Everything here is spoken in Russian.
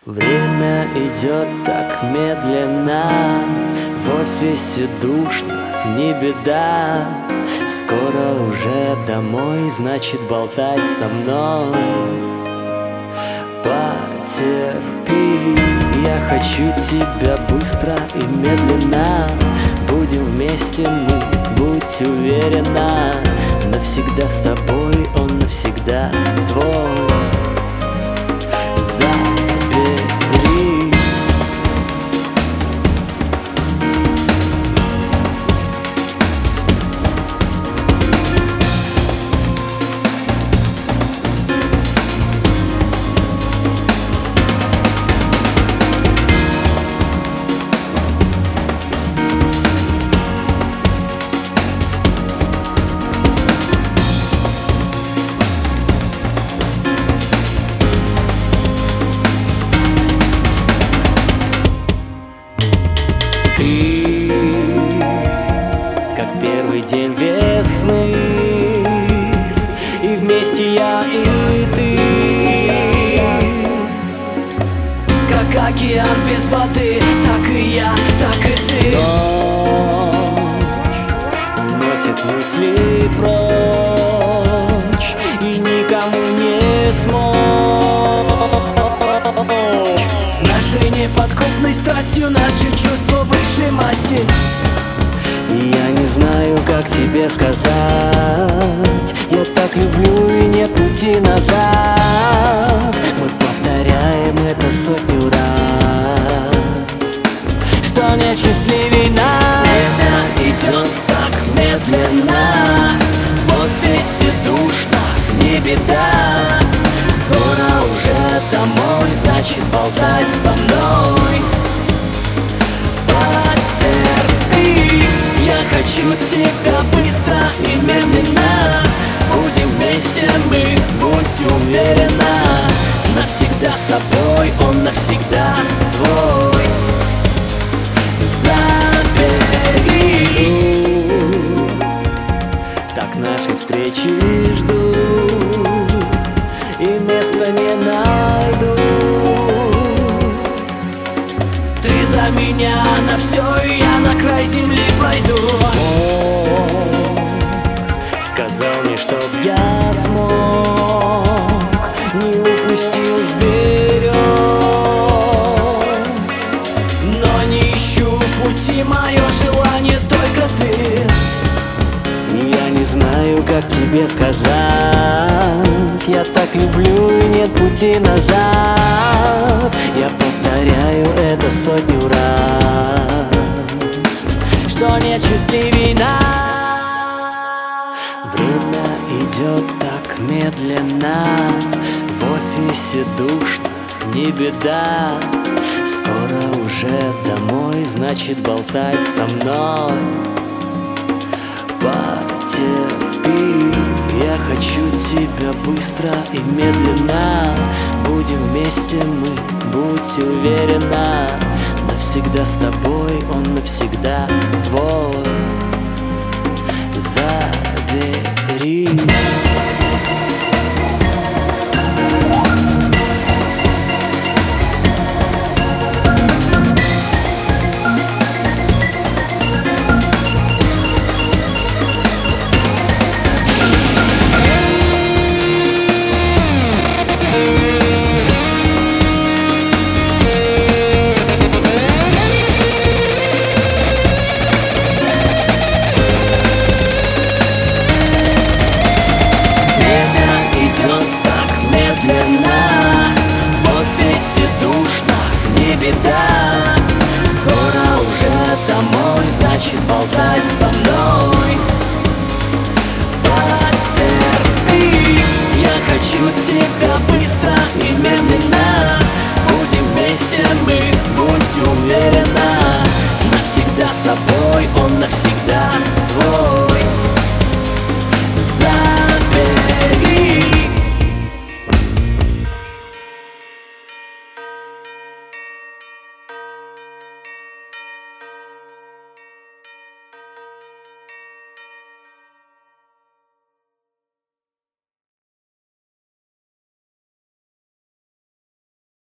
Время идет так медленно, в офисе душно, не беда. Скоро уже домой, значит болтать со мной. Потерпи, я хочу тебя быстро и медленно. Будем вместе мы, будь уверена. Навсегда с тобой, он навсегда твой. Забери. Как первый день весны, и вместе я и ты. Как океан без воды, так и я, так и ты. Ночь уносит мысли прочь, и никому не смочь с нашей неподкупной страстью, наши чувства высшей масти. И я не знаю, как тебе сказать, я так люблю и нет пути назад. Мы повторяем это сотню раз, что нет счастливей нас. Время идет так медленно, в офисе душно, не беда. Скоро уже домой, значит болтать со мной. Я хочу тебя быстро и медленно. Будем вместе мы, будь уверена. Навсегда с тобой, он навсегда твой. Забери. Так нашей встречи жду, и места не найду. Ты за меня на все, и я на край земли пойду. Сказал мне, чтоб я смог, не упустил, сберег. Но не ищу пути, мое желание только ты. Я не знаю, как тебе сказать, я так люблю и нет пути назад. Я повторяю это сотню раз, что нет счастливей нас. Время идет так медленно, в офисе душно, не беда. Скоро уже домой, значит болтать со мной. Потерпи, я хочу тебя быстро и медленно. Будем вместе мы, будь уверена. Навсегда с тобой, он навсегда твой. Забери.